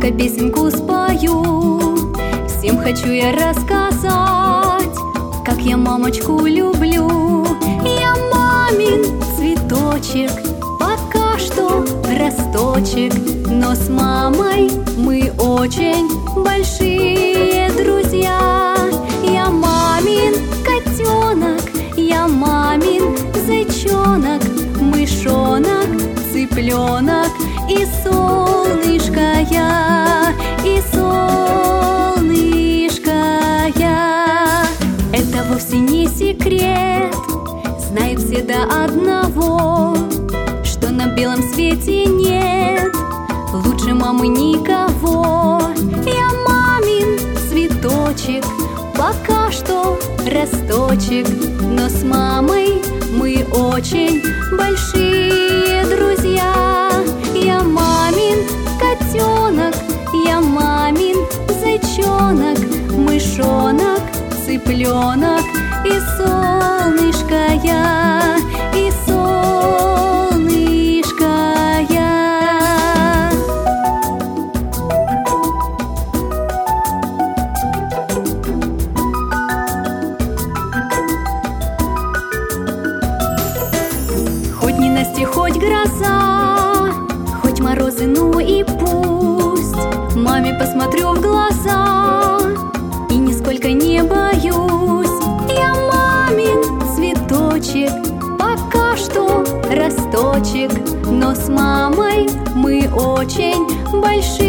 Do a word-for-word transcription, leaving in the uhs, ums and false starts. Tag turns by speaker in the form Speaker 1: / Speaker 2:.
Speaker 1: только песенку спою. Всем хочу я рассказать, как я мамочку люблю. Я мамин цветочек, пока что росточек, но с мамой мы очень большие друзья. Я мамин котенок, я мамин зайчонок, мышонок, цыпленок и солнышко я, и солнышко я. Это вовсе не секрет, знают все до одного, что на белом свете нет лучше мамы никого. Я мамин цветочек, пока что росточек, но с мамой мы очень большие друзья. Я мамин котенок, я мамин зайчонок, мышонок, цыпленок и солнышко я, и солнышко я. Хоть ненастье, хоть гроза, хоть морозы, ну и пусть, маме посмотрю в глаза и нисколько не боюсь. Я мамин цветочек, пока что росточек, но с мамой мы очень большие